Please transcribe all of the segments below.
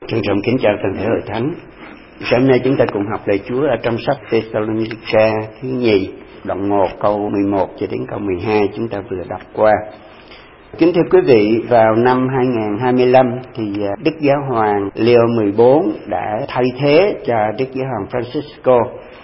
Trân trọng kính chào toàn thể hội thánh. Sáng nay chúng ta cùng học lời Chúa ở trong sách Thessalonica thứ nhì, đoạn 1 câu 11 cho đến câu 12 chúng ta vừa đọc qua. Kính thưa quý vị, vào năm 2025 thì Đức Giáo hoàng Leo 14 đã thay thế cho Đức Giáo hoàng Francisco.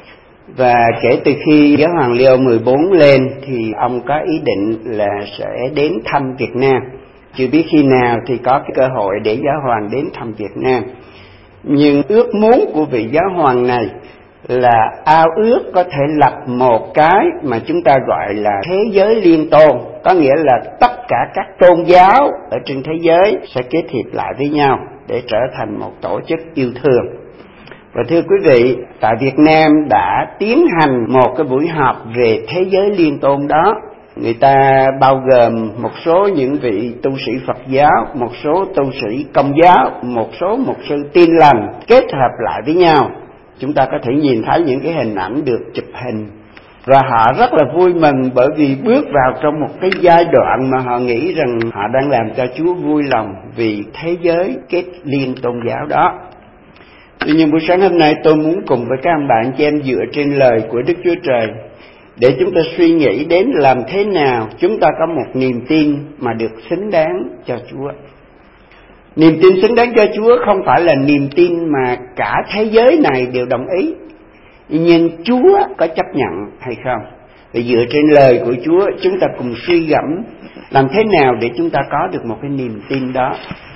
Và kể từ khi Giáo hoàng Leo 14 lên thì ông có ý định là sẽ đến thăm Việt Nam. Chưa biết khi nào thì có cái cơ hội để Giáo hoàng đến thăm Việt Nam. Nhưng ước muốn của vị Giáo hoàng này là ao ước có thể lập một cái mà chúng ta gọi là thế giới liên tôn. Có nghĩa là tất cả các tôn giáo ở trên thế giới sẽ kết hiệp lại với nhau để trở thành một tổ chức yêu thương. Và thưa quý vị, tại Việt Nam đã tiến hành một cái buổi họp về thế giới liên tôn đó. Người ta bao gồm một số những vị tu sĩ Phật giáo, một số tu sĩ Công giáo, một số mục sư Tin lành kết hợp lại với nhau. Chúng ta có thể nhìn thấy những cái hình ảnh được chụp hình. Và họ rất là vui mừng bởi vì bước vào trong một cái giai đoạn mà họ nghĩ rằng họ đang làm cho Chúa vui lòng vì thế giới kết liên tôn giáo đó. Tuy nhiên buổi sáng hôm nay tôi muốn cùng với các anh bạn chị em dựa trên lời của Đức Chúa Trời để chúng ta suy nghĩ đến làm thế nào chúng ta có một niềm tin mà được xứng đáng cho Chúa. Niềm tin xứng đáng cho Chúa không phải là niềm tin mà cả thế giới này đều đồng ý, nhưng Chúa có chấp nhận hay không. Và dựa trên lời của Chúa chúng ta cùng suy gẫm làm thế nào để chúng ta có được một cái niềm tin đó.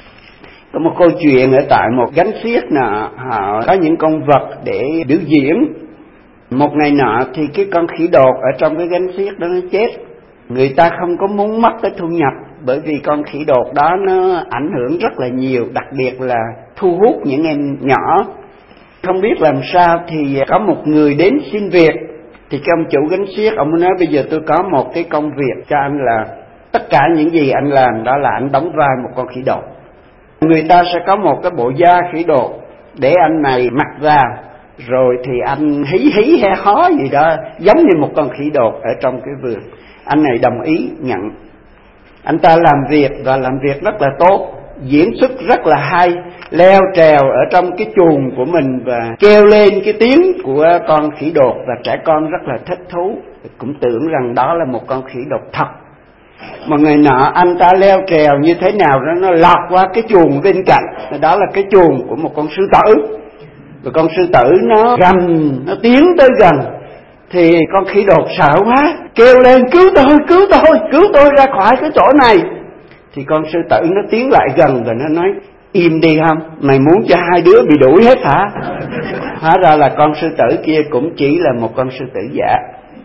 Có một câu chuyện ở tại một gánh xiếc nọ, họ có những con vật để biểu diễn. Một ngày nọ thì cái con khỉ đột ở trong cái gánh xiếc đó nó chết. Người ta không có muốn mất cái thu nhập, bởi vì con khỉ đột đó nó ảnh hưởng rất là nhiều, đặc biệt là thu hút những em nhỏ. Không biết làm sao thì có một người đến xin việc. Thì cái ông chủ gánh xiếc, ông nói bây giờ tôi có một cái công việc cho anh, là tất cả những gì anh làm đó là anh đóng vai một con khỉ đột. Người ta sẽ có một cái bộ da khỉ đột để anh này mặc vào, rồi thì anh hí he hó gì đó giống như một con khỉ đột ở trong cái vườn. Anh này đồng ý nhận. Anh ta làm việc và làm việc rất là tốt, diễn xuất rất là hay, leo trèo ở trong cái chuồng của mình và kêu lên cái tiếng của con khỉ đột, và trẻ con rất là thích thú, cũng tưởng rằng đó là một con khỉ đột thật. Một ngày nọ anh ta leo trèo như thế nào đó nó lọt qua cái chuồng bên cạnh, đó là cái chuồng của một con sư tử. Và con sư tử nó gầm, nó tiến tới gần, thì con khỉ đột sợ quá, kêu lên cứu tôi ra khỏi cái chỗ này. Thì con sư tử nó tiến lại gần và nó nói im đi không, mày muốn cho hai đứa bị đuổi hết hả? Hóa ra là con sư tử kia cũng chỉ là một con sư tử giả.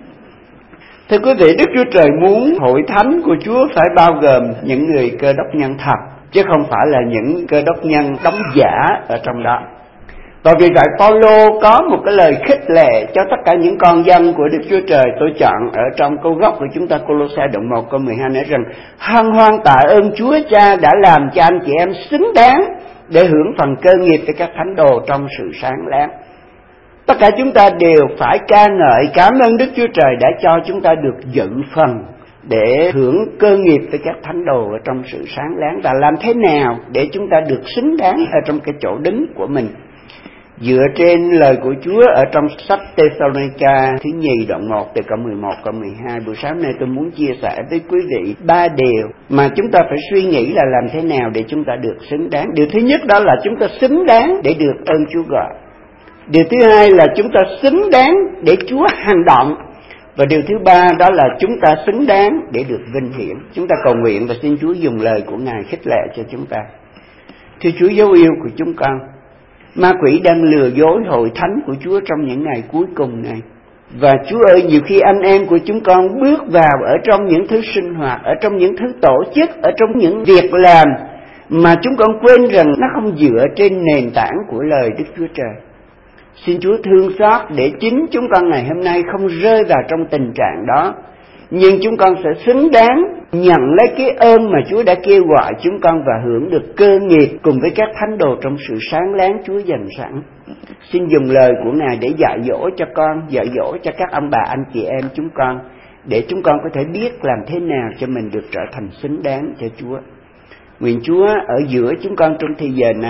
Thưa quý vị, Đức Chúa Trời muốn hội thánh của Chúa phải bao gồm những người cơ đốc nhân thật, chứ không phải là những cơ đốc nhân đóng giả ở trong đó. Và vì vậy Phaolô có một cái lời khích lệ cho tất cả những con dân của Đức Chúa Trời. Tôi chọn ở trong câu gốc của chúng ta, Cô-lô-sai đoạn 1 câu 12 nói rằng hân hoan tạ ơn Chúa Cha đã làm cho anh chị em xứng đáng để hưởng phần cơ nghiệp với các thánh đồ trong sự sáng láng. Tất cả chúng ta đều phải ca ngợi cảm ơn Đức Chúa Trời đã cho chúng ta được dự phần để hưởng cơ nghiệp với các thánh đồ ở trong sự sáng láng. Và làm thế nào để chúng ta được xứng đáng ở trong cái chỗ đứng của mình. Dựa trên lời của Chúa ở trong sách Thessalonica thứ nhì đoạn 1 từ câu 11 câu 12, buổi sáng nay tôi muốn chia sẻ với quý vị 3 điều mà chúng ta phải suy nghĩ là làm thế nào để chúng ta được xứng đáng. Điều thứ nhất đó là chúng ta xứng đáng để được ơn Chúa gọi. Điều thứ hai là chúng ta xứng đáng để Chúa hành động. Và điều thứ ba đó là chúng ta xứng đáng để được vinh hiển. Chúng ta cầu nguyện và xin Chúa dùng lời của Ngài khích lệ cho chúng ta. Thưa Chúa dấu yêu của chúng con, ma quỷ đang lừa dối hội thánh của Chúa trong những ngày cuối cùng này. Và Chúa ơi, nhiều khi anh em của chúng con bước vào ở trong những thứ sinh hoạt, ở trong những thứ tổ chức, ở trong những việc làm mà chúng con quên rằng nó không dựa trên nền tảng của lời Đức Chúa Trời. Xin Chúa thương xót để chính chúng con ngày hôm nay không rơi vào trong tình trạng đó, nhưng chúng con sẽ xứng đáng nhận lấy cái ơn mà Chúa đã kêu gọi chúng con và hưởng được cơ nghiệp cùng với các thánh đồ trong sự sáng láng Chúa dành sẵn. Xin dùng lời của Ngài để dạy dỗ cho con, dạy dỗ cho các ông bà anh chị em chúng con, để chúng con có thể biết làm thế nào cho mình được trở thành xứng đáng cho Chúa. Nguyện Chúa ở giữa chúng con trong thời giờ này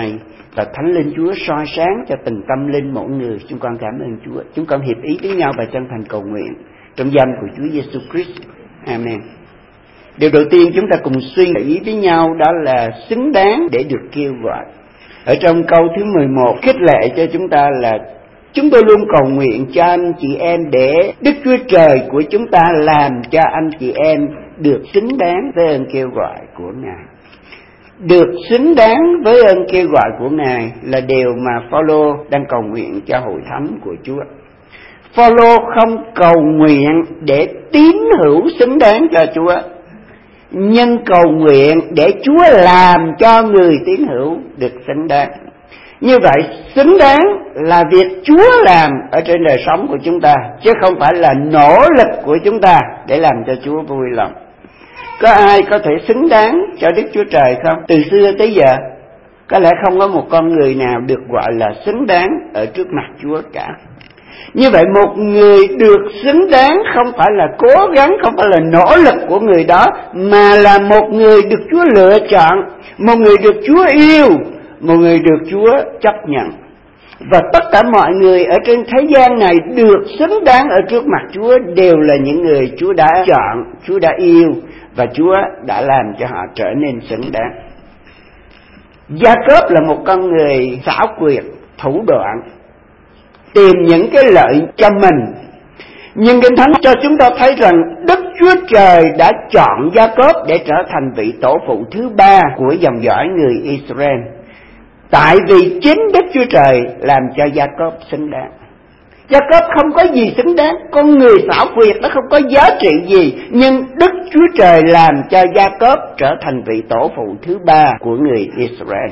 Và Thánh Linh Chúa soi sáng cho từng tâm linh mỗi người. Chúng con cảm ơn Chúa. Chúng con hiệp ý với nhau và chân thành cầu nguyện trong danh của Chúa Giêsu Christ. Amen. Điều đầu tiên chúng ta cùng suy nghĩ với nhau đó là xứng đáng để được kêu gọi. Ở trong câu thứ 11 khích lệ cho chúng ta là chúng tôi luôn cầu nguyện cho anh chị em để Đức Chúa Trời của chúng ta làm cho anh chị em được xứng đáng với ơn kêu gọi của Ngài. Được xứng đáng với ơn kêu gọi của Ngài là điều mà Phaolô đang cầu nguyện cho hội thánh của Chúa. Phaolô không cầu nguyện để tín hữu xứng đáng cho Chúa, nhưng cầu nguyện để Chúa làm cho người tín hữu được xứng đáng. Như vậy, xứng đáng là việc Chúa làm ở trên đời sống của chúng ta, chứ không phải là nỗ lực của chúng ta để làm cho Chúa vui lòng. Có ai có thể xứng đáng cho Đức Chúa Trời không? Từ xưa tới giờ, có lẽ không có một con người nào được gọi là xứng đáng ở trước mặt Chúa cả. Như vậy một người được xứng đáng không phải là cố gắng, không phải là nỗ lực của người đó, mà là một người được Chúa lựa chọn, một người được Chúa yêu, một người được Chúa chấp nhận. Và tất cả mọi người ở trên thế gian này được xứng đáng ở trước mặt Chúa đều là những người Chúa đã chọn, Chúa đã yêu và Chúa đã làm cho họ trở nên xứng đáng. Gia-cốp là một con người xảo quyệt, thủ đoạn, tìm những cái lợi cho mình. Nhưng Kinh Thánh cho chúng ta thấy rằng Đức Chúa Trời đã chọn Gia-cốp để trở thành vị tổ phụ thứ ba của dòng dõi người Israel. Tại vì chính Đức Chúa Trời làm cho Gia-cốp xứng đáng. Gia-cốp không có gì xứng đáng, con người xảo quyệt nó không có giá trị gì, nhưng Đức Chúa Trời làm cho Gia-cốp trở thành vị tổ phụ thứ ba của người Israel.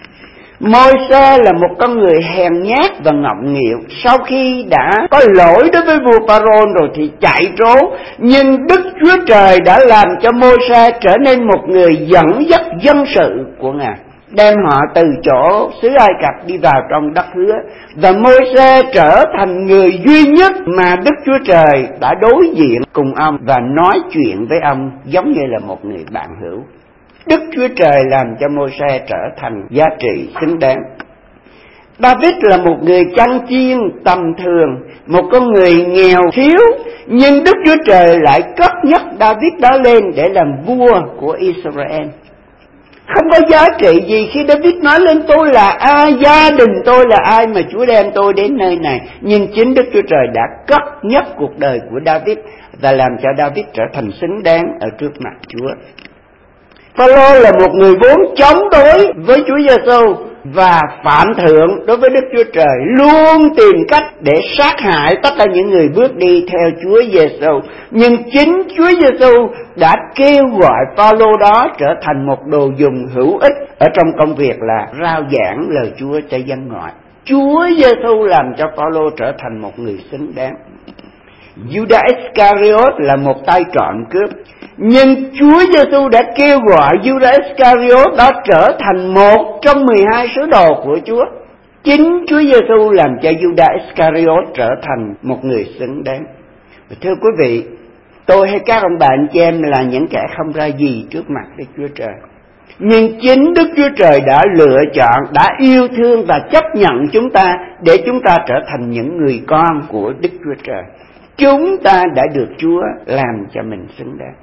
Môi-se là một con người hèn nhát và ngọng nghịu. Sau khi đã có lỗi đối với vua Pharaoh rồi thì chạy trốn, nhưng Đức Chúa Trời đã làm cho Môi-se trở nên một người dẫn dắt dân sự của Ngài, đem họ từ chỗ xứ Ai Cập đi vào trong đất hứa. Và Môi-se trở thành người duy nhất mà Đức Chúa Trời đã đối diện cùng ông và nói chuyện với ông giống như là một người bạn hữu. Đức Chúa Trời làm cho Môi-se trở thành giá trị xứng đáng. David là một người chăn chiên tầm thường, một con người nghèo thiếu, nhưng Đức Chúa Trời lại cất nhắc David đó lên để làm vua của Israel. Không có giá trị gì khi David nói lên tôi là ai, gia đình tôi là ai mà Chúa đem tôi đến nơi này. Nhưng chính Đức Chúa Trời đã cất nhắc cuộc đời của David và làm cho David trở thành xứng đáng ở trước mặt Chúa. Phaolô là một người vốn chống đối với Chúa Giêsu và phạm thượng đối với Đức Chúa Trời, luôn tìm cách để sát hại tất cả những người bước đi theo Chúa Giêsu. Nhưng chính Chúa Giêsu đã kêu gọi Phaolô đó trở thành một đồ dùng hữu ích ở trong công việc là rao giảng lời Chúa cho dân ngoại. Chúa Giêsu làm cho Phaolô trở thành một người xứng đáng. Judas Iscariot là một tay trộm cướp, nhưng Chúa Giêsu đã kêu gọi Judas Iscariot đó trở thành một trong 12 sứ đồ của Chúa. Chính Chúa Giêsu làm cho Judas Iscariot trở thành một người xứng đáng. Và thưa quý vị, tôi hay các ông bà anh chị em là những kẻ không ra gì trước mặt Đức Chúa Trời. Nhưng chính Đức Chúa Trời đã lựa chọn, đã yêu thương và chấp nhận chúng ta để chúng ta trở thành những người con của Đức Chúa Trời. Chúng ta đã được Chúa làm cho mình xứng đáng.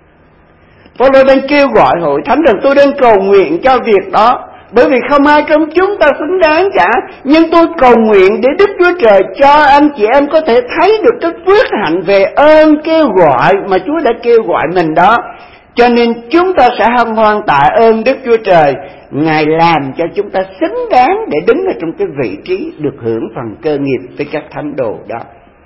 Phaolô đang kêu gọi hội thánh rằng tôi đang cầu nguyện cho việc đó, bởi vì không ai trong chúng ta xứng đáng cả. Nhưng tôi cầu nguyện để Đức Chúa Trời cho anh chị em có thể thấy được cái phước hạnh về ơn kêu gọi mà Chúa đã kêu gọi mình đó. Cho nên chúng ta sẽ hân hoan tạ ơn Đức Chúa Trời, Ngài làm cho chúng ta xứng đáng để đứng ở trong cái vị trí được hưởng phần cơ nghiệp với các thánh đồ đó.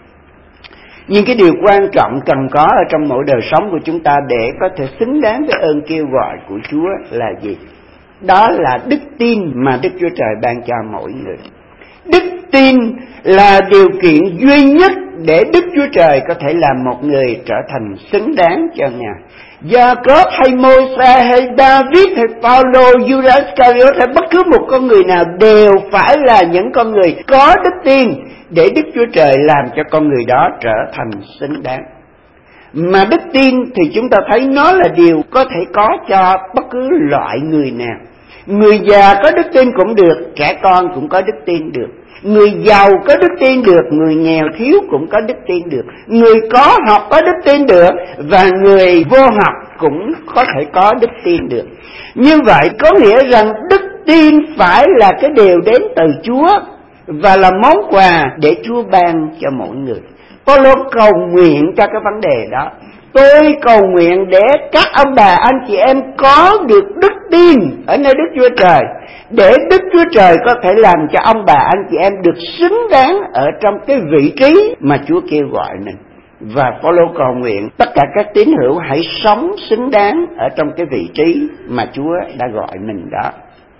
Nhưng cái điều quan trọng cần có ở trong mỗi đời sống của chúng ta để có thể xứng đáng với ơn kêu gọi của Chúa là gì? Đó là đức tin mà Đức Chúa Trời ban cho mỗi người. Đức tin là điều kiện duy nhất để Đức Chúa Trời có thể làm một người trở thành xứng đáng cho Ngài. Gia-cốp hay Môi-se hay David hay Phaolô, Judas Iscariot hay bất cứ một con người nào đều phải là những con người có đức tin để Đức Chúa Trời làm cho con người đó trở thành xứng đáng. Mà đức tin thì chúng ta thấy nó là điều có thể có cho bất cứ loại người nào. Người già có đức tin cũng được, trẻ con cũng có đức tin được. Người giàu có đức tin được, người nghèo thiếu cũng có đức tin được. Người có học có đức tin được, và người vô học cũng có thể có đức tin được. Như vậy có nghĩa rằng đức tin phải là cái điều đến từ Chúa, và là món quà để Chúa ban cho mỗi người. Phaolô cầu nguyện cho cái vấn đề đó. Tôi cầu nguyện để các ông bà anh chị em có được đức tin ở nơi Đức Chúa Trời, để Đức Chúa Trời có thể làm cho ông bà anh chị em được xứng đáng ở trong cái vị trí mà Chúa kêu gọi mình. Và Phaolô cầu nguyện tất cả các tín hữu hãy sống xứng đáng ở trong cái vị trí mà Chúa đã gọi mình đó.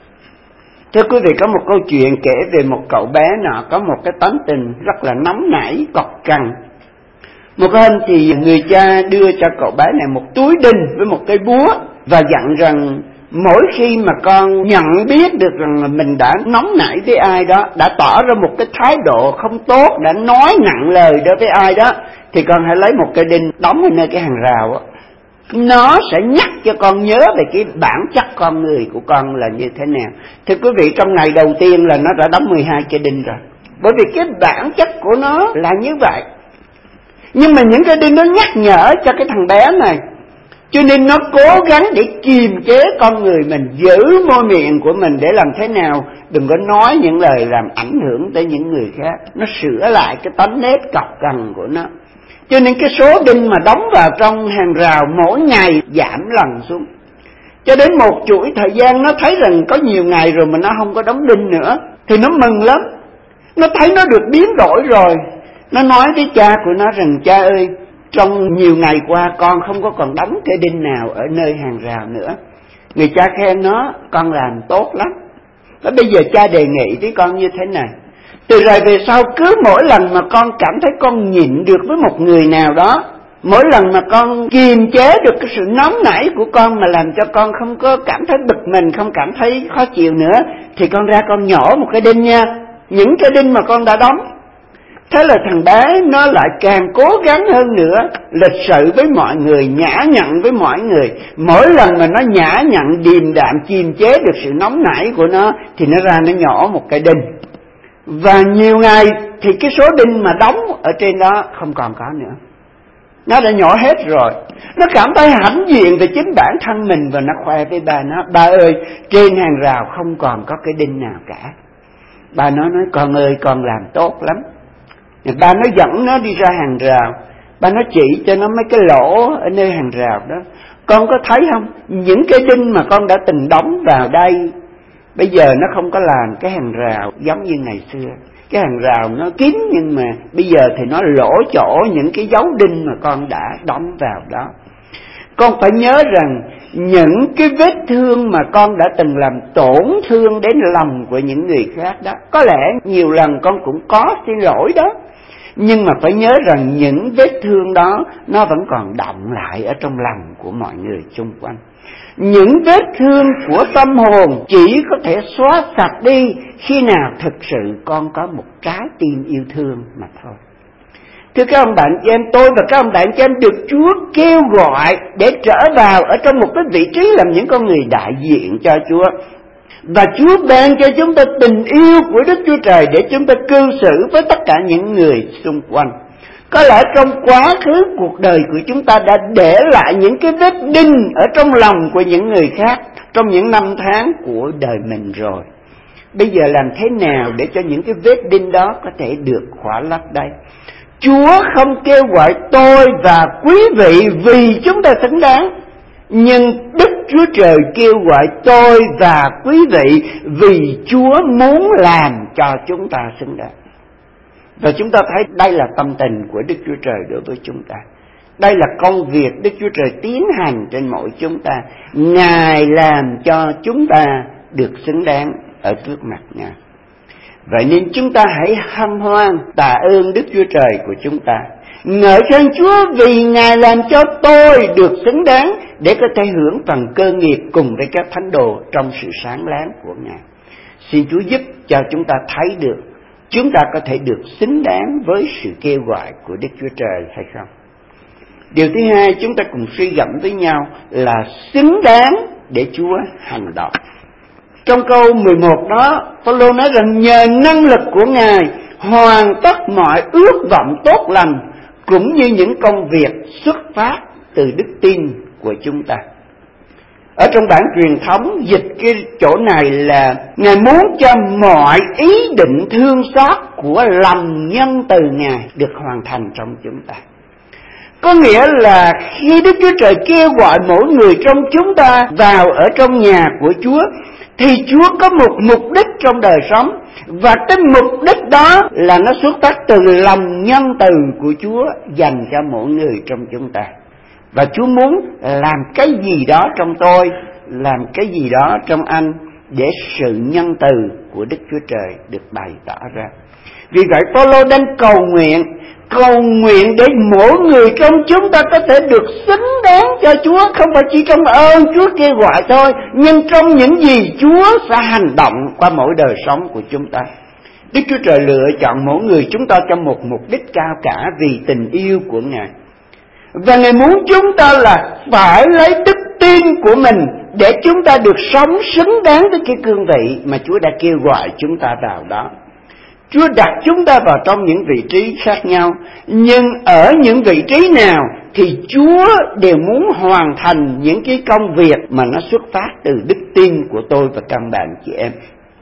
Thưa quý vị, có một câu chuyện kể về một cậu bé nọ có một cái tánh tình rất là nóng nảy, cọc cằn. Một hôm thì người cha đưa cho cậu bé này một túi đinh với một cây búa, và dặn rằng mỗi khi mà con nhận biết được rằng mình đã nóng nảy với ai đó, đã tỏ ra một cái thái độ không tốt, đã nói nặng lời đối với ai đó, thì con hãy lấy một cây đinh đóng ở nơi cái hàng rào đó. Nó sẽ nhắc cho con nhớ về cái bản chất con người của con là như thế nào. Thưa quý vị, trong ngày đầu tiên là nó đã đóng 12 cây đinh rồi, bởi vì cái bản chất của nó là như vậy. Nhưng mà những cái đinh nó nhắc nhở cho cái thằng bé này, cho nên nó cố gắng để kiềm chế con người mình, giữ môi miệng của mình để làm thế nào đừng có nói những lời làm ảnh hưởng tới những người khác. Nó sửa lại cái tánh nết cọc cằn của nó. Cho nên cái số đinh mà đóng vào trong hàng rào mỗi ngày giảm lần xuống, cho đến một chuỗi thời gian nó thấy rằng có nhiều ngày rồi mà nó không có đóng đinh nữa, thì nó mừng lắm. Nó thấy nó được biến đổi rồi. Nó nói với cha của nó rằng: cha ơi, trong nhiều ngày qua con không có còn đóng cây đinh nào ở nơi hàng rào nữa. Người cha khen nó: con làm tốt lắm. Và bây giờ cha đề nghị với con như thế này: từ rồi về sau, cứ mỗi lần mà con cảm thấy con nhịn được với một người nào đó, mỗi lần mà con kiềm chế được cái sự nóng nảy của con mà làm cho con không có cảm thấy bực mình, không cảm thấy khó chịu nữa, thì con ra con nhổ một cái đinh nha, những cái đinh mà con đã đóng. Thế là thằng bé nó lại càng cố gắng hơn nữa, lịch sự với mọi người, nhã nhặn với mọi người. Mỗi lần mà nó nhã nhặn, điềm đạm, kiềm chế được sự nóng nảy của nó, thì nó ra nó nhổ một cái đinh. Và nhiều ngày thì cái số đinh mà đóng ở trên đó không còn có nữa. Nó đã nhổ hết rồi. Nó cảm thấy hãnh diện về chính bản thân mình, và nó khoe với bà nó: ba ơi, trên hàng rào không còn có cái đinh nào cả. Bà nó nói: con ơi, con làm tốt lắm. Bà nó dẫn nó đi ra hàng rào, bà nó chỉ cho nó mấy cái lỗ ở nơi hàng rào đó. Con có thấy không, những cái đinh mà con đã từng đóng vào đây, bây giờ nó không có làm cái hàng rào giống như ngày xưa. Cái hàng rào nó kín, nhưng mà bây giờ thì nó lỗ chỗ những cái dấu đinh mà con đã đóng vào đó. Con phải nhớ rằng những cái vết thương mà con đã từng làm tổn thương đến lòng của những người khác đó, có lẽ nhiều lần con cũng có xin lỗi đó, nhưng mà phải nhớ rằng những vết thương đó nó vẫn còn đọng lại ở trong lòng của mọi người xung quanh. Những vết thương của tâm hồn chỉ có thể xóa sạch đi khi nào thực sự con có một trái tim yêu thương mà thôi. Thưa các ông bạn chị em, tôi và các ông bạn chị em được Chúa kêu gọi để trở vào ở trong một cái vị trí làm những con người đại diện cho Chúa. Và Chúa ban cho chúng ta tình yêu của Đức Chúa Trời để chúng ta cư xử với tất cả những người xung quanh. Có lẽ trong quá khứ cuộc đời của chúng ta đã để lại những cái vết đinh ở trong lòng của những người khác trong những năm tháng của đời mình rồi. Bây giờ làm thế nào để cho những cái vết đinh đó có thể được khỏa lấp đây? Chúa không kêu gọi tôi và quý vị vì chúng ta xứng đáng, nhưng Đức Chúa Trời kêu gọi tôi và quý vị vì Chúa muốn làm cho chúng ta xứng đáng. Và chúng ta thấy đây là tâm tình của Đức Chúa Trời đối với chúng ta. Đây là công việc Đức Chúa Trời tiến hành trên mỗi chúng ta. Ngài làm cho chúng ta được xứng đáng ở trước mặt Ngài. Vậy nên chúng ta hãy hân hoan tạ ơn Đức Chúa Trời của chúng ta, ngợi khen Chúa vì Ngài làm cho tôi được xứng đáng để có thể hưởng phần cơ nghiệp cùng với các thánh đồ trong sự sáng láng của Ngài. Xin Chúa giúp cho chúng ta thấy được chúng ta có thể được xứng đáng với sự kêu gọi của Đức Chúa Trời hay không. Điều thứ hai chúng ta cùng suy gẫm với nhau là xứng đáng để Chúa hành động. Trong câu 11 đó, Phaolô nói rằng nhờ năng lực của Ngài hoàn tất mọi ước vọng tốt lành, cũng như những công việc xuất phát từ đức tin của chúng ta. Ở trong bản truyền thống dịch cái chỗ này là Ngài muốn cho mọi ý định thương xót của lòng nhân từ Ngài được hoàn thành trong chúng ta. Có nghĩa là khi Đức Chúa Trời kêu gọi mỗi người trong chúng ta vào ở trong nhà của Chúa, thì Chúa có một mục đích trong đời sống, và cái mục đích đó là nó xuất phát từ lòng nhân từ của Chúa dành cho mỗi người trong chúng ta. Và Chúa muốn làm cái gì đó trong tôi, làm cái gì đó trong anh, để sự nhân từ của Đức Chúa Trời được bày tỏ ra. Vì vậy Phaolô đang cầu nguyện để mỗi người trong chúng ta có thể được xứng đáng cho Chúa, không phải chỉ trong ơn Chúa kêu gọi thôi, nhưng trong những gì Chúa sẽ hành động qua mỗi đời sống của chúng ta. Đức Chúa Trời lựa chọn mỗi người chúng ta cho một mục đích cao cả vì tình yêu của Ngài. Và Ngài muốn chúng ta là phải lấy đức tin của mình để chúng ta được sống xứng đáng với cái cương vị mà Chúa đã kêu gọi chúng ta vào đó. Chúa đặt chúng ta vào trong những vị trí khác nhau, nhưng ở những vị trí nào thì Chúa đều muốn hoàn thành những cái công việc mà nó xuất phát từ đức tin của tôi và các bạn chị em.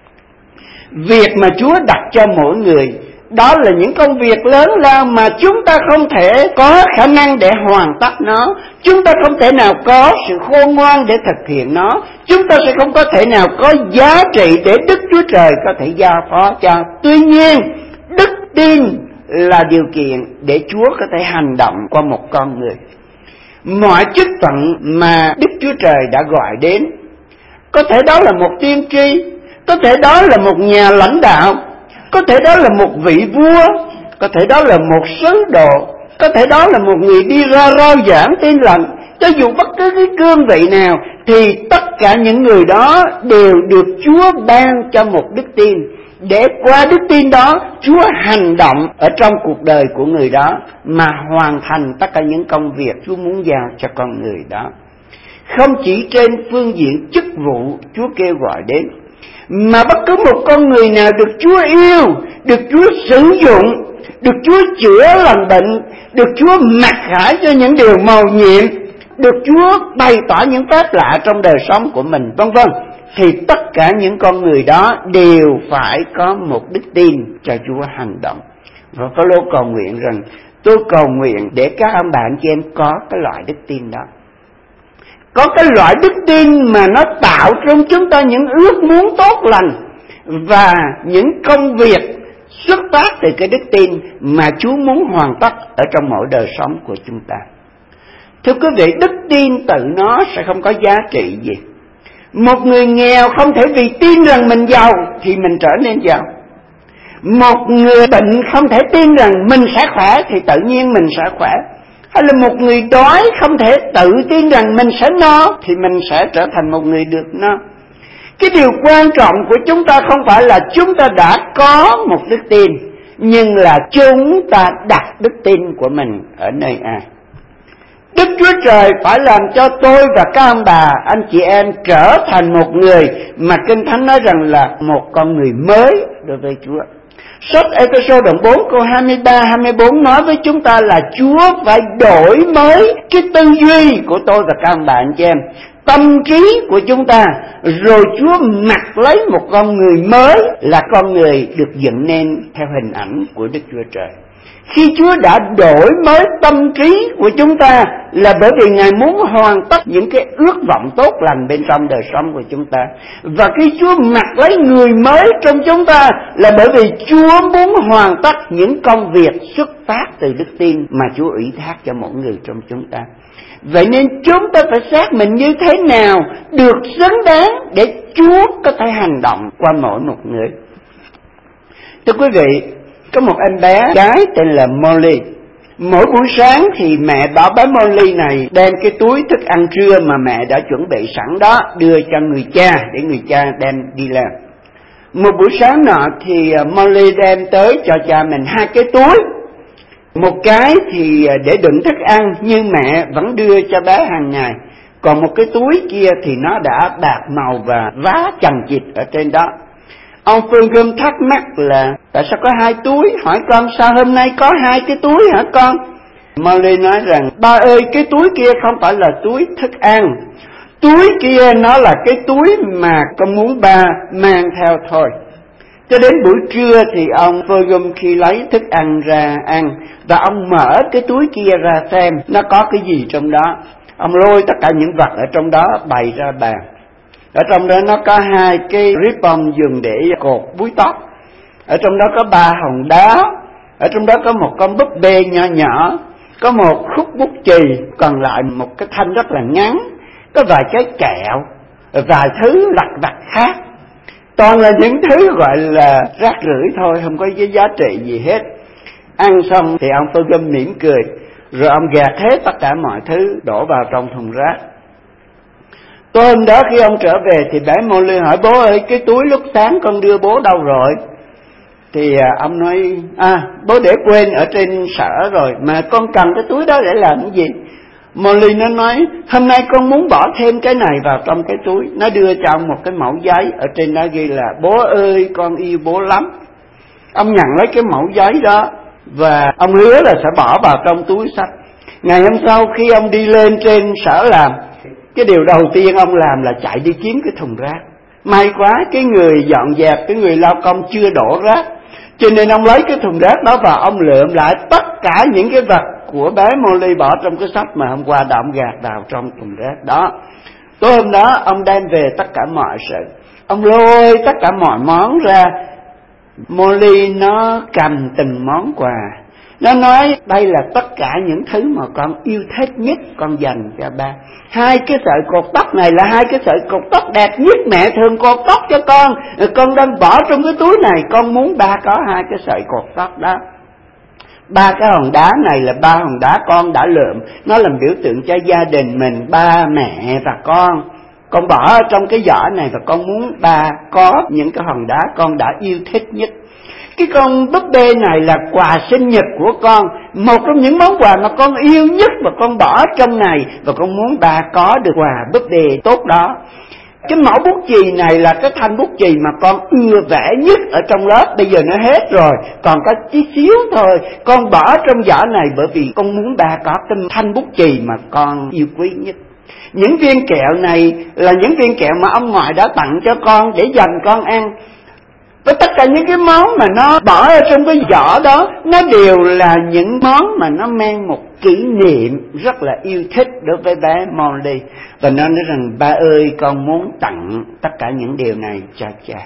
Việc mà Chúa đặt cho mỗi người, đó là những công việc lớn lao mà chúng ta không thể có khả năng để hoàn tất nó. Chúng ta không thể nào có sự khôn ngoan để thực hiện nó. Chúng ta sẽ không có thể nào có giá trị để Đức Chúa Trời có thể giao phó cho. Tuy nhiên, đức tin là điều kiện để Chúa có thể hành động qua một con người. Mọi chức phận mà Đức Chúa Trời đã gọi đến, có thể đó là một tiên tri, có thể đó là một nhà lãnh đạo, có thể đó là một vị vua, có thể đó là một sứ đồ, có thể đó là một người đi ra rao giảng tin lành. Cho dù bất cứ cái cương vị nào, thì tất cả những người đó đều được Chúa ban cho một đức tin, để qua đức tin đó Chúa hành động ở trong cuộc đời của người đó mà hoàn thành tất cả những công việc Chúa muốn giao cho con người đó. Không chỉ trên phương diện chức vụ Chúa kêu gọi đến, mà bất cứ một con người nào được Chúa yêu, được Chúa sử dụng, được Chúa chữa lành bệnh, được Chúa mặc khải cho những điều mầu nhiệm, được Chúa bày tỏ những phép lạ trong đời sống của mình, vân vân, thì tất cả những con người đó đều phải có một đức tin cho Chúa hành động. Và Phaolô cầu nguyện rằng, tôi cầu nguyện để các ông bạn chị em có cái loại đức tin đó. Có cái loại đức tin mà nó tạo trong chúng ta những ước muốn tốt lành và những công việc xuất phát từ cái đức tin mà Chúa muốn hoàn tất ở trong mỗi đời sống của chúng ta. Thưa quý vị, đức tin tự nó sẽ không có giá trị gì. Một người nghèo không thể vì tin rằng mình giàu thì mình trở nên giàu. Một người bệnh không thể tin rằng mình sẽ khỏe thì tự nhiên mình sẽ khỏe. Hay là một người đói không thể tự tin rằng mình sẽ no thì mình sẽ trở thành một người được no. Cái điều quan trọng của chúng ta không phải là chúng ta đã có một đức tin, nhưng là chúng ta đặt đức tin của mình ở nơi ai. Đức Chúa Trời phải làm cho tôi và các ông bà, anh chị em trở thành một người mà Kinh Thánh nói rằng là một con người mới đối với Chúa. Sách Ê-phê-sô đoạn 4 câu 23-24 nói với chúng ta là Chúa phải đổi mới cái tư duy của tôi và các ông bà anh chị em, tâm trí của chúng ta, rồi Chúa mặc lấy một con người mới là con người được dựng nên theo hình ảnh của Đức Chúa Trời. Khi Chúa đã đổi mới tâm trí của chúng ta là bởi vì Ngài muốn hoàn tất những cái ước vọng tốt lành bên trong đời sống của chúng ta. Và khi Chúa mặc lấy người mới trong chúng ta là bởi vì Chúa muốn hoàn tất những công việc xuất phát từ đức tin mà Chúa ủy thác cho mỗi người trong chúng ta. Vậy nên chúng ta phải xác mình như thế nào được xứng đáng để Chúa có thể hành động qua mỗi một người. Thưa quý vị, có một em bé gái tên là Molly. Mỗi buổi sáng thì mẹ bảo bé Molly này đem cái túi thức ăn trưa mà mẹ đã chuẩn bị sẵn đó đưa cho người cha để người cha đem đi làm. Một buổi sáng nọ thì Molly đem tới cho cha mình 2 cái túi. Một cái thì để đựng thức ăn như mẹ vẫn đưa cho bé hàng ngày, Còn một cái túi kia thì nó đã bạc màu và vá chằng chịt ở trên đó. Ông Phương thắc mắc là tại sao có 2 túi, hỏi con sao hôm nay có 2 cái túi hả con? Molly nói rằng ba ơi, cái túi kia không phải là túi thức ăn, túi kia nó là cái túi mà con muốn ba mang theo thôi. Cho đến buổi trưa thì ông Fergus khi lấy thức ăn ra ăn, và ông mở cái túi kia ra xem nó có cái gì trong đó. Ông lôi tất cả những vật ở trong đó bày ra bàn. Ở trong đó nó có 2 cái ribbon dùng để cột búi tóc, ở trong đó có 3 hòn đá, ở trong đó có một con búp bê nhỏ nhỏ, có một khúc bút chì, còn lại một cái thanh rất là ngắn, có vài cái kẹo, vài thứ lặt vặt khác. Toàn là những thứ gọi là rác rưởi thôi, không có cái giá trị gì hết. Ăn xong thì ông Fergus mỉm cười, rồi ông gạt hết tất cả mọi thứ đổ vào trong thùng rác. Tối hôm đó khi ông trở về thì bé Molly hỏi bố ơi, cái túi lúc sáng con đưa bố đâu rồi? Thì ông nói bố để quên ở trên sở rồi, mà con cần cái túi đó để làm cái gì? Molly nó nói hôm nay con muốn bỏ thêm cái này vào trong cái túi. Nó đưa cho ông một cái mẩu giấy, ở trên đó ghi là bố ơi con yêu bố lắm. Ông nhận lấy cái mẩu giấy đó và ông hứa là sẽ bỏ vào trong túi sách. Ngày hôm sau khi ông đi lên trên sở làm, cái điều đầu tiên ông làm là chạy đi kiếm cái thùng rác. May quá cái người dọn dẹp, cái người lao công chưa đổ rác, cho nên ông lấy cái thùng rác đó và ông lượm lại tất cả những cái vật của bé Molly bỏ trong cái sách mà hôm qua đã ông gạt vào trong thùng rác đó. Tối hôm đó ông đem về tất cả mọi sự, ông lôi tất cả mọi món ra. Molly nó cầm từng món quà, nó nói đây là tất cả những thứ mà con yêu thích nhất, con dành cho ba. 2 cái sợi cột tóc này là 2 cái sợi cột tóc đẹp nhất mẹ thường cột tóc cho con đang bỏ trong cái túi này, con muốn ba có 2 cái sợi cột tóc đó. 3 cái hòn đá này là 3 hòn đá con đã lượm, nó làm biểu tượng cho gia đình mình, ba mẹ và con bỏ ở trong cái giỏ này và con muốn ba có những cái hòn đá con đã yêu thích nhất. Cái con búp bê này là quà sinh nhật của con, một trong những món quà mà con yêu nhất và con bỏ trong này, và con muốn ba có được quà búp bê tốt đó. Cái mẫu bút chì này là cái thanh bút chì mà con ưa vẽ nhất ở trong lớp, bây giờ nó hết rồi, còn có tí xíu thôi, con bỏ trong giỏ này bởi vì con muốn ba có cái thanh bút chì mà con yêu quý nhất. Những viên kẹo này là những viên kẹo mà ông ngoại đã tặng cho con để dành con ăn. Với tất cả những cái món mà nó bỏ ở trong cái giỏ đó, nó đều là những món mà nó mang một kỷ niệm rất là yêu thích đối với bé Molly. Và nó nói rằng ba ơi con muốn tặng tất cả những điều này cho cha.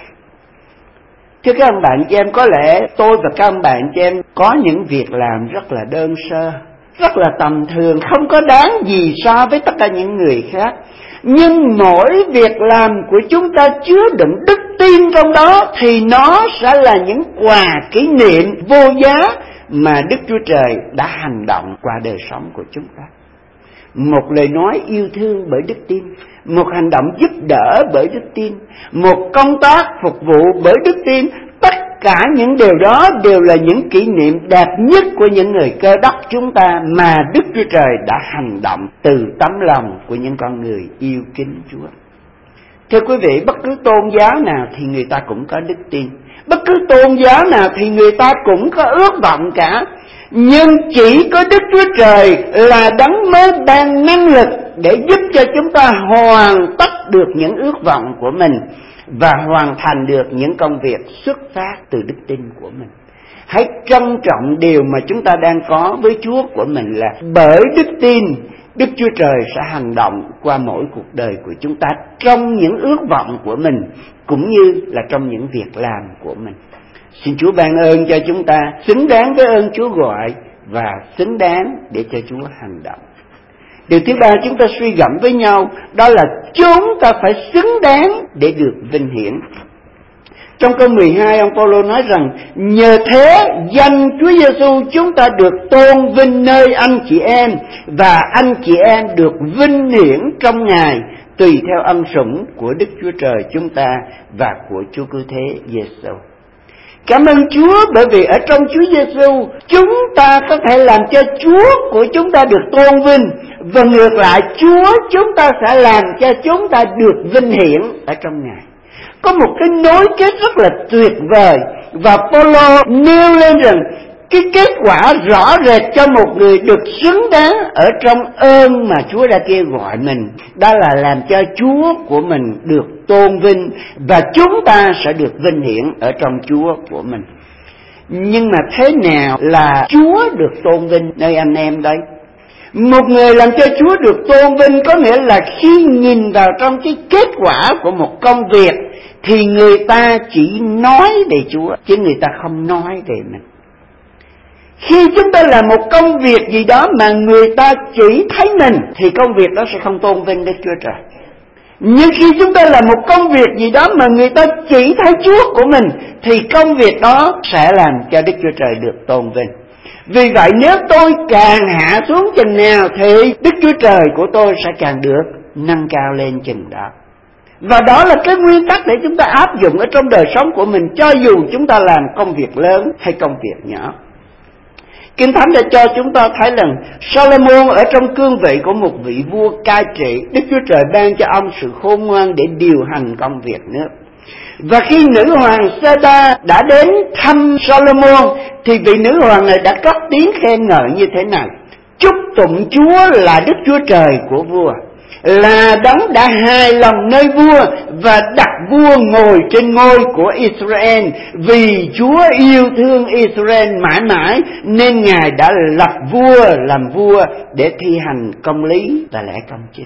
Thưa các ông bạn chị em, có lẽ tôi và các ông bạn chị em có những việc làm rất là đơn sơ, rất là tầm thường, không có đáng gì so với tất cả những người khác. Nhưng mỗi việc làm của chúng ta chứa đựng đức tin trong đó thì nó sẽ là những quà kỷ niệm vô giá mà Đức Chúa Trời đã hành động qua đời sống của chúng ta. Một lời nói yêu thương bởi đức tin, một hành động giúp đỡ bởi đức tin, một công tác phục vụ bởi đức tin. Tất cả những điều đó đều là những kỷ niệm đẹp nhất của những người Cơ Đốc chúng ta mà Đức Chúa Trời đã hành động từ tấm lòng của những con người yêu kính Chúa. Thưa quý vị, bất cứ tôn giáo nào thì người ta cũng có đức tin, bất cứ tôn giáo nào thì người ta cũng có ước vọng cả. Nhưng chỉ có Đức Chúa Trời là đấng mới ban năng lực để giúp cho chúng ta hoàn tất được những ước vọng của mình và hoàn thành được những công việc xuất phát từ đức tin của mình. Hãy trân trọng điều mà chúng ta đang có với Chúa của mình là bởi đức tin, Đức Chúa Trời sẽ hành động qua mỗi cuộc đời của chúng ta trong những ước vọng của mình cũng như là trong những việc làm của mình. Xin Chúa ban ơn cho chúng ta xứng đáng với ơn Chúa gọi và xứng đáng để cho Chúa hành động. Điều thứ ba chúng ta suy gẫm với nhau, đó là chúng ta phải xứng đáng để được vinh hiển. Trong câu 12 ông Phaolô nói rằng nhờ thế danh Chúa Giêsu chúng ta được tôn vinh nơi anh chị em, và anh chị em được vinh hiển trong Ngài tùy theo ân sủng của Đức Chúa Trời chúng ta và của Chúa Cứu Thế Giêsu. Cảm ơn Chúa bởi vì ở trong Chúa Giêsu chúng ta có thể làm cho Chúa của chúng ta được tôn vinh, và ngược lại Chúa chúng ta sẽ làm cho chúng ta được vinh hiển ở trong Ngài. Có một cái nối kết rất là tuyệt vời, và Phaolô nêu lên rằng cái kết quả rõ rệt cho một người được xứng đáng ở trong ơn mà Chúa đã kêu gọi mình, đó là làm cho Chúa của mình được tôn vinh, và chúng ta sẽ được vinh hiển ở trong Chúa của mình. Nhưng mà thế nào là Chúa được tôn vinh nơi anh em đây? Một người làm cho Chúa được tôn vinh có nghĩa là khi nhìn vào trong cái kết quả của một công việc thì người ta chỉ nói về Chúa, chứ người ta không nói về mình. Khi chúng ta làm một công việc gì đó mà người ta chỉ thấy mình thì công việc đó sẽ không tôn vinh Đức Chúa Trời. Nhưng khi chúng ta làm một công việc gì đó mà người ta chỉ thấy Chúa của mình thì công việc đó sẽ làm cho Đức Chúa Trời được tôn vinh. Vì vậy nếu tôi càng hạ xuống chừng nào thì Đức Chúa Trời của tôi sẽ càng được nâng cao lên chừng đó. Và đó là cái nguyên tắc để chúng ta áp dụng ở trong đời sống của mình, cho dù chúng ta làm công việc lớn hay công việc nhỏ. Kinh Thánh đã cho chúng ta thấy rằng Solomon ở trong cương vị của một vị vua cai trị, Đức Chúa Trời ban cho ông sự khôn ngoan để điều hành công việc nước. Và khi nữ hoàng Seba đã đến thăm Solomon thì vị nữ hoàng này đã cất tiếng khen ngợi như thế này: chúc tụng Chúa là Đức Chúa Trời của vua, là đấng đã hài lòng nơi vua và đặt vua ngồi trên ngôi của Israel, vì Chúa yêu thương Israel mãi mãi nên Ngài đã lập vua làm vua để thi hành công lý và lẽ công chính.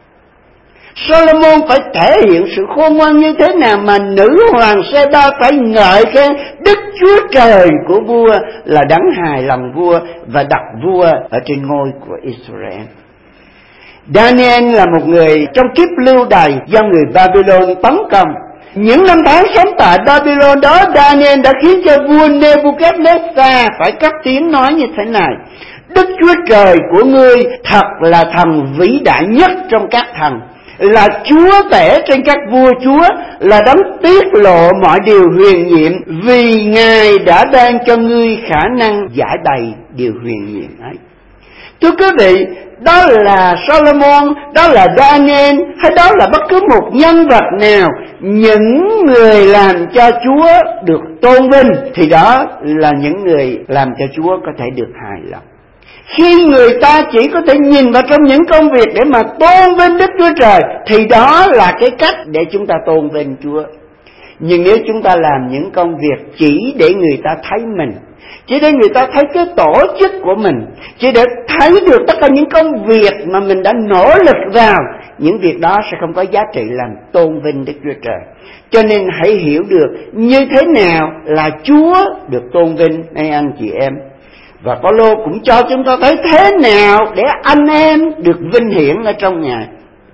Solomon phải thể hiện sự khôn ngoan như thế nào mà nữ hoàng Seba phải ngợi khen Đức Chúa Trời của vua là đấng hài lòng vua và đặt vua ở trên ngôi của Israel. Daniel là một người trong kiếp lưu đày do người Babylon tấn công. Những năm tháng sống tại Babylon đó, Daniel đã khiến cho vua Nebuchadnezzar phải cất tiếng nói như thế này: Đức Chúa Trời của ngươi thật là thần vĩ đại nhất trong các thần, là Chúa tể trên các vua chúa, là đấng tiết lộ mọi điều huyền nhiệm, vì Ngài đã ban cho ngươi khả năng giải bày điều huyền nhiệm ấy. Thưa quý vị, đó là Solomon, đó là Daniel, hay đó là bất cứ một nhân vật nào, những người làm cho Chúa được tôn vinh thì đó là những người làm cho Chúa có thể được hài lòng. Khi người ta chỉ có thể nhìn vào trong những công việc để mà tôn vinh Đức Chúa Trời thì đó là cái cách để chúng ta tôn vinh Chúa. Nhưng nếu chúng ta làm những công việc chỉ để người ta thấy mình, chỉ để người ta thấy cái tổ chức của mình, chỉ để thấy được tất cả những công việc mà mình đã nỗ lực vào, những việc đó sẽ không có giá trị làm tôn vinh Đức Chúa Trời. Cho nên hãy hiểu được như thế nào là Chúa được tôn vinh, này anh chị em. Và Phaolô cũng cho chúng ta thấy thế nào để anh em được vinh hiển ở trong Ngài.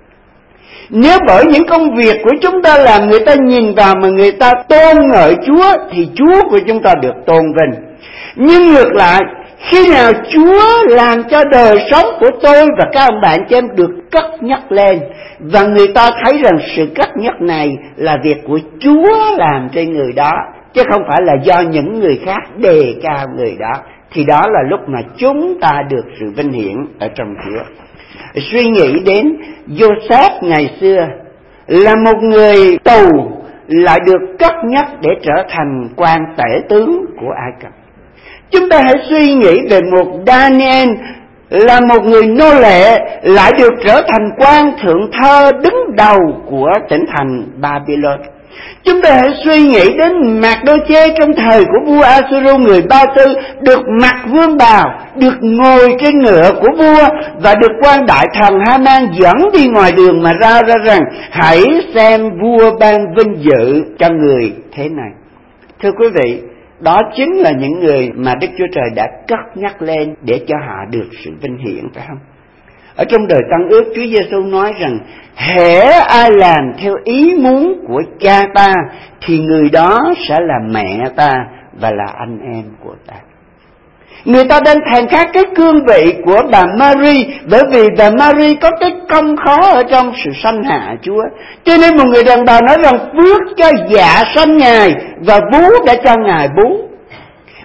Nếu bởi những công việc của chúng ta làm người ta nhìn vào mà người ta tôn ngợi Chúa thì Chúa của chúng ta được tôn vinh. Nhưng ngược lại, khi nào Chúa làm cho đời sống của tôi và các ông bạn chị em được cất nhắc lên, và người ta thấy rằng sự cất nhắc này là việc của Chúa làm trên người đó, chứ không phải là do những người khác đề cao người đó, thì đó là lúc mà chúng ta được sự vinh hiển ở trong Chúa. Suy nghĩ đến Joseph ngày xưa là một người tù lại được cất nhắc để trở thành quan tể tướng của Ai Cập. Chúng ta hãy suy nghĩ về một Daniel là một người nô lệ lại được trở thành quan thượng thơ đứng đầu của tỉnh thành Babylon. Chúng ta hãy suy nghĩ đến Mạc-đô-chê trong thời của vua A-xu-ru người Ba Tư, được mặc vương bào, được ngồi trên ngựa của vua và được quan đại thần Ha-man dẫn đi ngoài đường mà ra rằng hãy xem vua ban vinh dự cho người thế này. Thưa quý vị, đó chính là những người mà Đức Chúa Trời đã cất nhắc lên để cho họ được sự vinh hiển, phải không? Ở trong đời Tân Ước, Chúa Giêsu nói rằng hễ ai làm theo ý muốn của Cha ta thì người đó sẽ là mẹ ta và là anh em của ta. Người ta đang thèm khát cái cương vị của bà Mary, bởi vì bà Mary có cái công khó ở trong sự sanh hạ Chúa. Cho nên một người đàn bà nói rằng phước cho dạ sanh Ngài và vú đã cho Ngài bú.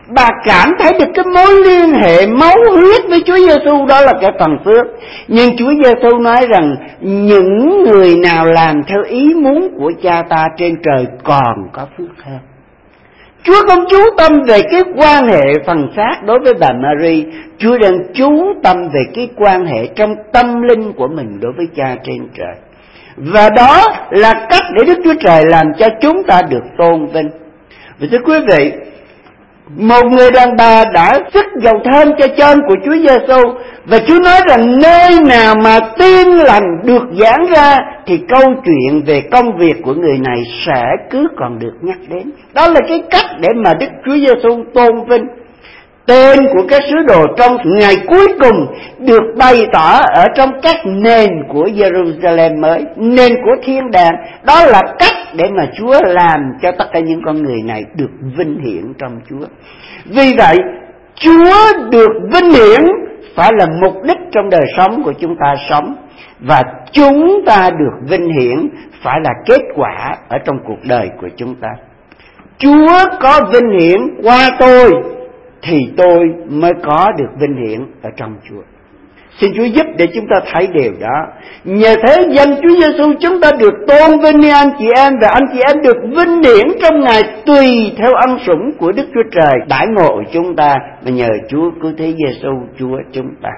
bà cảm thấy được cái mối liên hệ máu huyết với Chúa Giêsu, đó là cái phần phước. Nhưng Chúa Giêsu nói rằng những người nào làm theo ý muốn của Cha ta trên trời còn có phước hơn. Chúa không chú tâm về cái quan hệ phần xác đối với bà Mary, Chúa đang chú tâm về cái quan hệ trong tâm linh của mình đối với Cha trên trời. Và đó là cách để Đức Chúa Trời làm cho chúng ta được tôn vinh. Và thưa quý vị, một người đàn bà đã sức dầu thơm cho chân của Chúa Giêsu, và Chúa nói rằng nơi nào mà tin lành được giảng ra thì câu chuyện về công việc của người này sẽ cứ còn được nhắc đến. Đó là cái cách để mà Đức Chúa Giêsu tôn vinh. Tên của các sứ đồ trong ngày cuối cùng được bày tỏ ở trong các nền của Jerusalem mới, nền của thiên đàng. Đó là cách để mà Chúa làm cho tất cả những con người này được vinh hiển trong Chúa. Vì vậy, Chúa được vinh hiển phải là mục đích trong đời sống của chúng ta sống, và chúng ta được vinh hiển phải là kết quả ở trong cuộc đời của chúng ta. Chúa có vinh hiển qua tôi thì tôi mới có được vinh hiển ở trong Chúa. Xin Chúa giúp để chúng ta thấy điều đó. Nhờ thế danh Chúa Giêsu chúng ta được tôn vinh như anh chị em, và anh chị em được vinh hiển trong Ngài tùy theo ân sủng của Đức Chúa Trời đãi ngộ chúng ta, mà nhờ Chúa cứu thế Giêsu Chúa chúng ta.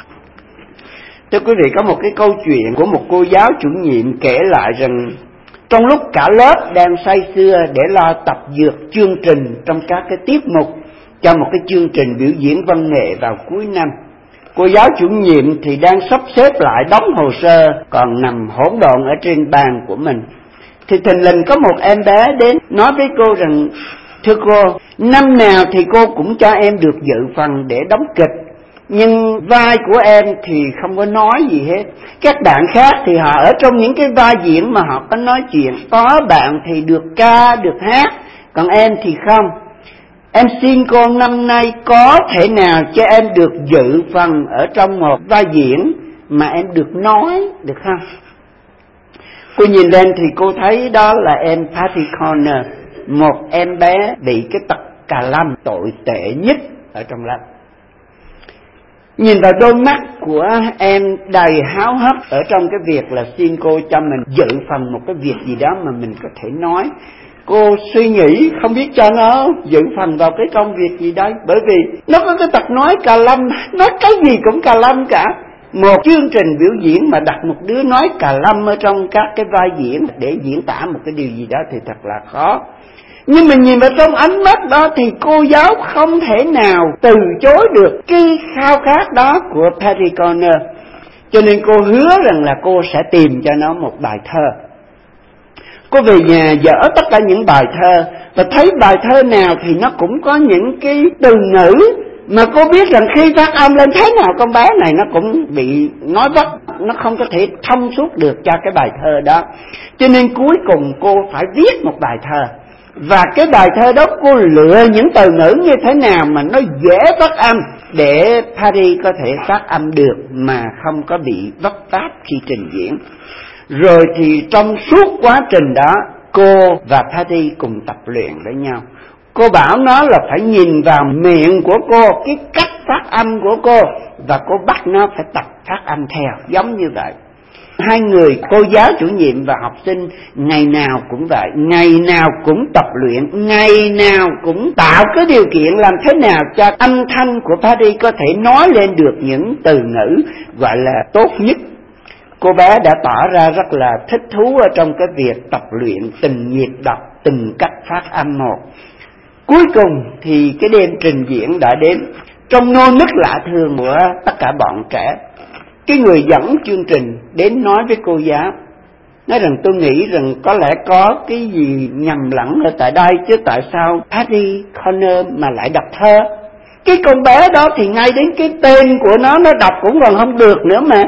Thưa quý vị, có một cái câu chuyện của một cô giáo chủ nhiệm kể lại rằng trong lúc cả lớp đang say sưa để lo tập dượt chương trình trong các cái tiết mục cho một cái chương trình biểu diễn văn nghệ vào cuối năm, cô giáo chủ nhiệm thì đang sắp xếp lại đống hồ sơ còn nằm hỗn độn ở trên bàn của mình. Thì thình lình có một em bé đến nói với cô rằng: thưa cô, năm nào thì cô cũng cho em được dự phần để đóng kịch, nhưng vai của em thì không có nói gì hết. Các bạn khác thì họ ở trong những cái vai diễn mà họ có nói chuyện, có bạn thì được ca, được hát, còn em thì không. Em xin cô năm nay có thể nào cho em được dự phần ở trong một vai diễn mà em được nói, được không? Cô nhìn lên thì cô thấy đó là em Patty Connor, một em bé bị cái tật cà lâm tồi tệ nhất ở trong lớp. Nhìn vào đôi mắt của em đầy háo hức ở trong cái việc là xin cô cho mình dự phần một cái việc gì đó mà mình có thể nói. Cô suy nghĩ không biết cho nó dự phần vào cái công việc gì đây, bởi vì nó có cái tật nói cà lâm, nói cái gì cũng cà lâm cả. Một chương trình biểu diễn mà đặt một đứa nói cà lâm ở trong các cái vai diễn để diễn tả một cái điều gì đó thì thật là khó. Nhưng mà nhìn vào trong ánh mắt đó thì cô giáo không thể nào từ chối được cái khao khát đó của Patty Connor. Cho nên cô hứa rằng là cô sẽ tìm cho nó một bài thơ. Cô về nhà dở tất cả những bài thơ, và thấy bài thơ nào thì nó cũng có những cái từ ngữ mà cô biết rằng khi phát âm lên thế nào con bé này nó cũng bị nói vấp, nó không có thể thông suốt được cho cái bài thơ đó. Cho nên cuối cùng cô phải viết một bài thơ. Và cái bài thơ đó cô lựa những từ ngữ như thế nào mà nó dễ phát âm để Patty có thể phát âm được mà không có bị vấp váp khi trình diễn. Rồi thì trong suốt quá trình đó, cô và Patty cùng tập luyện với nhau. Cô bảo nó là phải nhìn vào miệng của cô, cái cách phát âm của cô, và cô bắt nó phải tập phát âm theo, giống như vậy. Hai người, cô giáo chủ nhiệm và học sinh, ngày nào cũng vậy, ngày nào cũng tập luyện, ngày nào cũng tạo cái điều kiện làm thế nào cho âm thanh của Patty có thể nói lên được những từ ngữ gọi là tốt nhất. Cô bé đã tỏ ra rất là thích thú ở trong cái việc tập luyện từng nhịp đọc, từng cách phát âm một. Cuối cùng thì cái đêm trình diễn đã đến. Trong nô nức lạ thường của tất cả bọn trẻ, cái người dẫn chương trình đến nói với cô giáo, nói rằng tôi nghĩ rằng có lẽ có cái gì nhầm lẫn ở tại đây, chứ tại sao Patty Connor mà lại đọc thơ. Cái con bé đó thì ngay đến cái tên của nó đọc cũng còn không được nữa mà.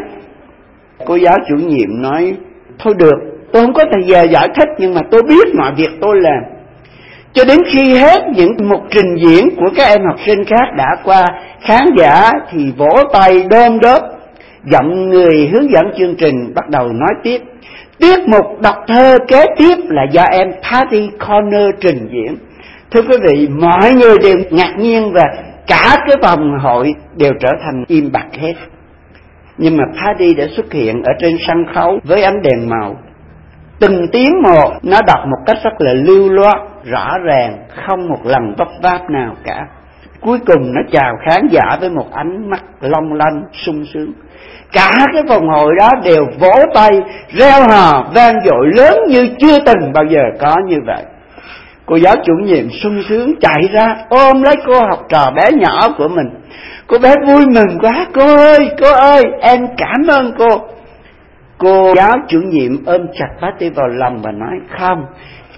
Cô giáo chủ nhiệm nói, thôi được, tôi không có thời giờ giải thích, nhưng mà tôi biết mọi việc tôi làm. Cho đến khi hết những mục trình diễn của các em học sinh khác đã qua, khán giả thì vỗ tay đôm đốp. Giọng người hướng dẫn chương trình bắt đầu nói tiếp. Tiết mục đọc thơ kế tiếp là do em Patty Connor trình diễn. Thưa quý vị, mọi người đều ngạc nhiên và cả cái phòng hội đều trở thành im bặt hết. Nhưng mà Paddy đã xuất hiện ở trên sân khấu với ánh đèn màu. Từng tiếng một, nó đọc một cách rất là lưu loát, rõ ràng, không một lần vấp váp nào cả. Cuối cùng nó chào khán giả với một ánh mắt long lanh, sung sướng. Cả cái phòng hội đó đều vỗ tay, reo hò, vang dội lớn như chưa từng bao giờ có như vậy. Cô giáo chủ nhiệm sung sướng chạy ra ôm lấy cô học trò bé nhỏ của mình. Cô bé vui mừng quá, cô ơi, em cảm ơn cô. Cô giáo chủ nhiệm ôm chặt Paddy vào lòng và nói, không,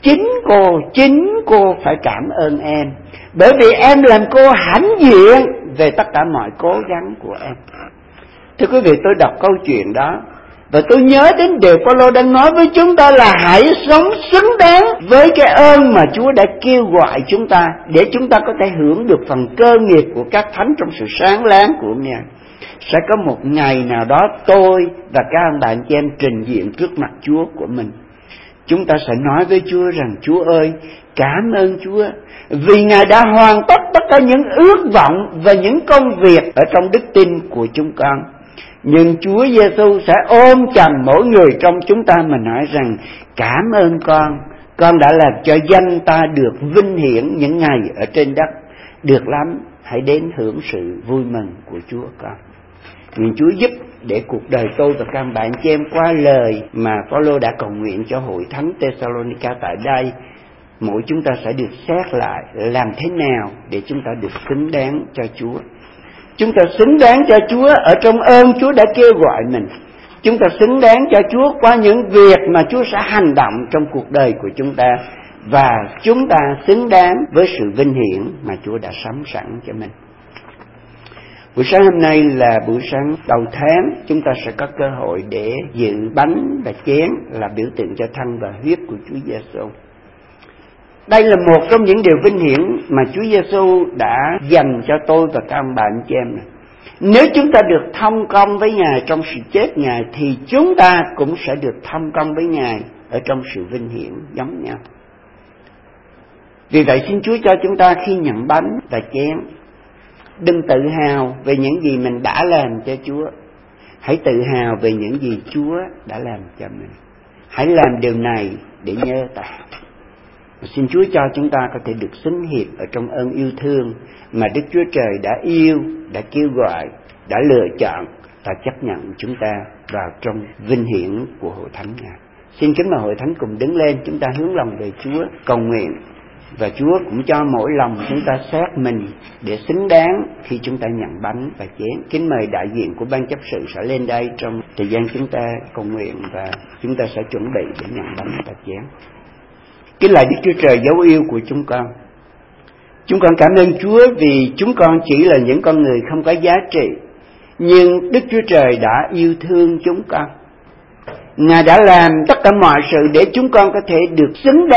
chính cô phải cảm ơn em, bởi vì em làm cô hãnh diện về tất cả mọi cố gắng của em. Thưa quý vị, tôi đọc câu chuyện đó và tôi nhớ đến điều Phaolô đang nói với chúng ta là hãy sống xứng đáng với cái ơn mà Chúa đã kêu gọi chúng ta, để chúng ta có thể hưởng được phần cơ nghiệp của các thánh trong sự sáng láng của Ngài. Sẽ có một ngày nào đó tôi và các anh bạn chị em trình diện trước mặt Chúa của mình. Chúng ta sẽ nói với Chúa rằng, Chúa ơi, cảm ơn Chúa vì Ngài đã hoàn tất tất cả những ước vọng và những công việc ở trong đức tin của chúng con. Nhưng Chúa Giêsu sẽ ôm chầm mỗi người trong chúng ta mà nói rằng, cảm ơn con đã làm cho danh ta được vinh hiển những ngày ở trên đất. Được lắm, hãy đến hưởng sự vui mừng của Chúa con. Nguyện Chúa giúp để cuộc đời tôi và các bạn chị em qua lời mà Phaolô đã cầu nguyện cho hội thánh Thessalonica tại đây, mỗi chúng ta sẽ được xét lại làm thế nào để chúng ta được xứng đáng cho Chúa. Chúng ta xứng đáng cho Chúa ở trong ơn Chúa đã kêu gọi mình. Chúng ta xứng đáng cho Chúa qua những việc mà Chúa sẽ hành động trong cuộc đời của chúng ta. Và chúng ta xứng đáng với sự vinh hiển mà Chúa đã sắm sẵn cho mình. Buổi sáng hôm nay là buổi sáng đầu tháng, chúng ta sẽ có cơ hội để dự bánh và chén là biểu tượng cho thân và huyết của Chúa Giêsu. Đây là một trong những điều vinh hiển mà Chúa Giêsu đã dành cho tôi và các ông bà anh chị em. Nếu chúng ta được thông công với Ngài trong sự chết Ngài, thì chúng ta cũng sẽ được thông công với Ngài ở trong sự vinh hiển giống nhau. Vì vậy xin Chúa cho chúng ta khi nhận bánh và chén, đừng tự hào về những gì mình đã làm cho Chúa. Hãy tự hào về những gì Chúa đã làm cho mình. Hãy làm điều này để nhớ ta. Xin Chúa cho chúng ta có thể được xứng hiệp ở trong ơn yêu thương mà Đức Chúa Trời đã yêu, đã kêu gọi, đã lựa chọn và chấp nhận chúng ta vào trong vinh hiển của hội thánh Ngài. Xin kính mời hội thánh cùng đứng lên, chúng ta hướng lòng về Chúa cầu nguyện. Và Chúa cũng cho mỗi lòng chúng ta xét mình để xứng đáng khi chúng ta nhận bánh và chén. Kính mời đại diện của ban chấp sự sẽ lên đây trong thời gian chúng ta cầu nguyện và chúng ta sẽ chuẩn bị để nhận bánh và chén. Kính lạy Đức Chúa Trời dấu yêu của chúng con. Chúng con cảm ơn Chúa vì chúng con chỉ là những con người không có giá trị, nhưng Đức Chúa Trời đã yêu thương chúng con. Ngài đã làm tất cả mọi sự để chúng con có thể được xứng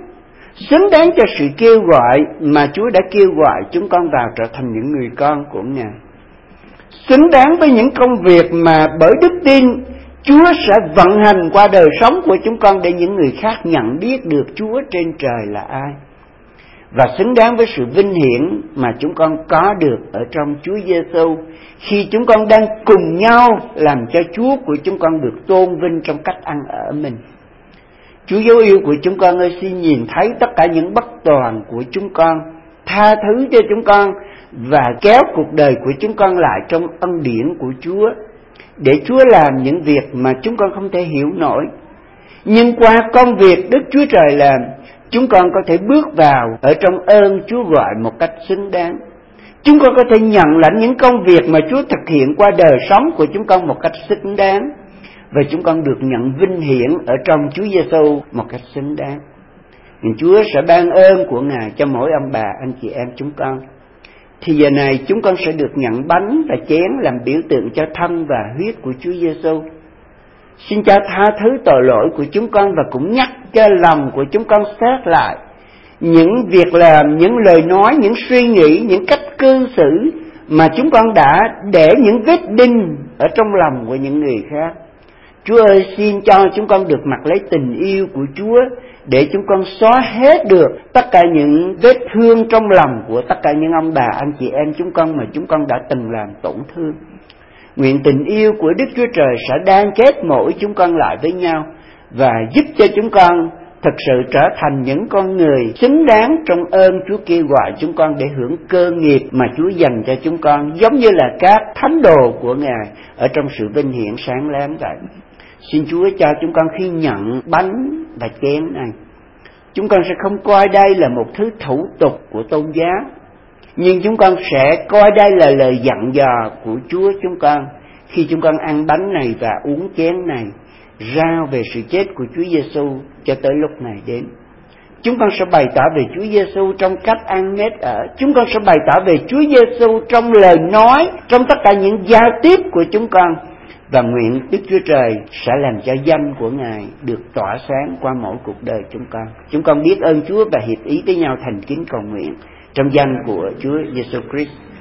đáng cho sự kêu gọi mà Chúa đã kêu gọi chúng con vào trở thành những người con của Ngài. Xứng đáng với những công việc mà bởi đức tin Chúa sẽ vận hành qua đời sống của chúng con để những người khác nhận biết được Chúa trên trời là ai. Và xứng đáng với sự vinh hiển mà chúng con có được ở trong Chúa Giêsu khi chúng con đang cùng nhau làm cho Chúa của chúng con được tôn vinh trong cách ăn ở mình. Chúa dấu yêu của chúng con ơi, xin nhìn thấy tất cả những bất toàn của chúng con, tha thứ cho chúng con và kéo cuộc đời của chúng con lại trong ân điển của Chúa, để Chúa làm những việc mà chúng con không thể hiểu nổi. Nhưng qua công việc Đức Chúa Trời làm, chúng con có thể bước vào ở trong ơn Chúa gọi một cách xứng đáng. Chúng con có thể nhận lãnh những công việc mà Chúa thực hiện qua đời sống của chúng con một cách xứng đáng. Và chúng con được nhận vinh hiển ở trong Chúa Giêsu một cách xứng đáng. Nhưng Chúa sẽ ban ơn của Ngài cho mỗi ông bà, anh chị em chúng con. Thì giờ này chúng con sẽ được nhận bánh và chén làm biểu tượng cho thân và huyết của Chúa Giêsu. Xin Cha tha thứ tội lỗi của chúng con và cũng nhắc cho lòng của chúng con xét lại những việc làm, những lời nói, những suy nghĩ, những cách cư xử mà chúng con đã để những vết đinh ở trong lòng của những người khác. Chúa ơi, xin cho chúng con được mặc lấy tình yêu của Chúa để chúng con xóa hết được tất cả những vết thương trong lòng của tất cả những ông bà anh chị em chúng con mà chúng con đã từng làm tổn thương. Nguyện tình yêu của Đức Chúa Trời sẽ đan kết mỗi chúng con lại với nhau và giúp cho chúng con thực sự trở thành những con người xứng đáng trong ơn Chúa kêu gọi chúng con để hưởng cơ nghiệp mà Chúa dành cho chúng con, giống như là các thánh đồ của Ngài ở trong sự vinh hiển sáng láng vậy. Xin Chúa cho chúng con khi nhận bánh và chén này, chúng con sẽ không coi đây là một thứ thủ tục của tôn giáo, nhưng chúng con sẽ coi đây là lời dặn dò của Chúa chúng con khi chúng con ăn bánh này và uống chén này, rao về sự chết của Chúa Giêsu cho tới lúc này đến. Chúng con sẽ bày tỏ về Chúa Giêsu trong cách ăn nết ở. Chúng con sẽ bày tỏ về Chúa Giêsu trong lời nói, trong tất cả những giao tiếp của chúng con. Và nguyện Đức Chúa Trời sẽ làm cho danh của Ngài được tỏa sáng qua mỗi cuộc đời chúng con. Chúng con biết ơn Chúa và hiệp ý với nhau thành kính cầu nguyện trong danh của Chúa Giêsu Christ.